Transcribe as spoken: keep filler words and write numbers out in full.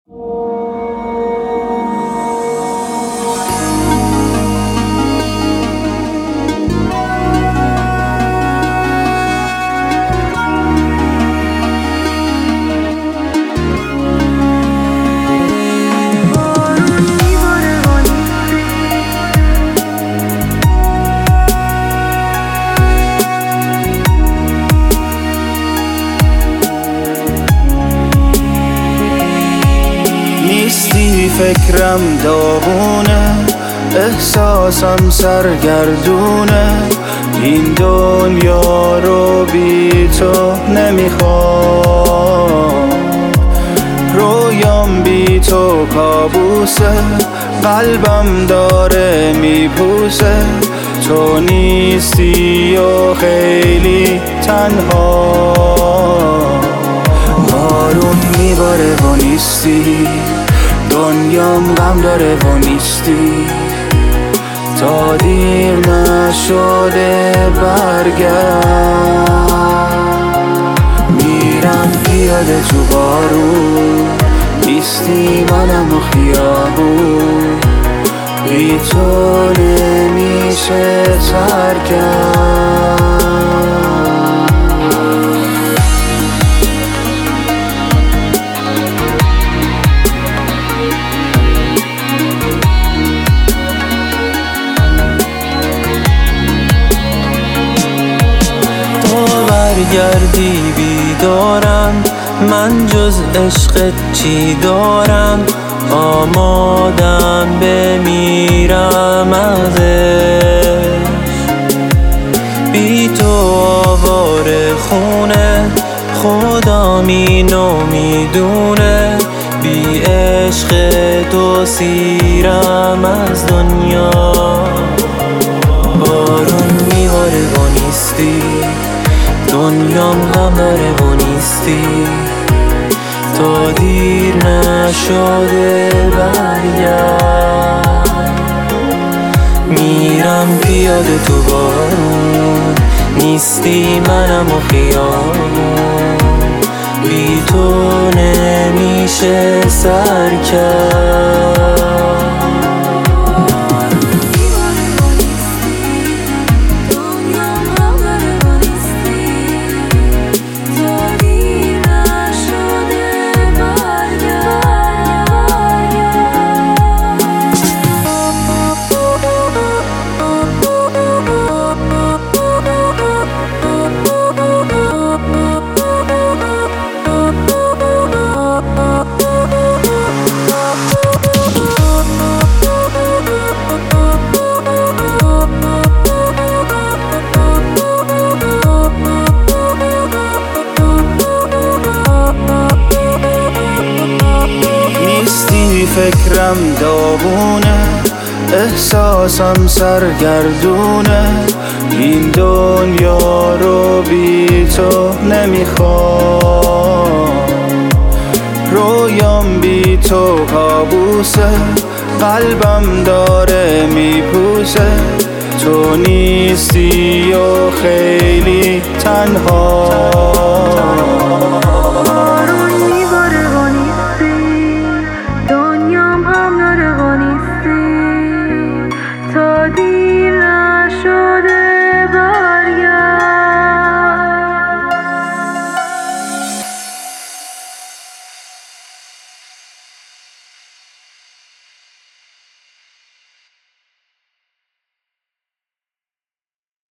نیستی فکرم داغونه، احساسم سرگردونه، این دنیا رو بی تو نمیخوام. رویام بی تو کابوسه، قلبم داره میپوسه، تو نیستی و خیلی تنها. بارون میباره و نیستی، دنیام غم داره و نیستی، تا دیر نشده برگرد. میرم پیاده تو بارون، نیستی منم و خیابون، بی تو نمیشه سر کرد. برگردی بیدارم، من جز عشق چی دارم، آمادم بمیرم ازش. بی تو آواره خونه، خودم اینو میدونه، بی عشق تو سیرم از دنیا. بارون میباره و نیستی، دنیام غم داره و نیستی، تا دیر نشده برگرد. میرم پیاده تو بارون، نیستی منم و خیابون، بی تو نمیشه سر کرد. فکرم داغونه، احساسم سرگردونه، این دنیا رو بی تو نمیخوام. رویام بی تو کابوسه، قلبم داره میپوسه، تو نیستی و خیلی تنها.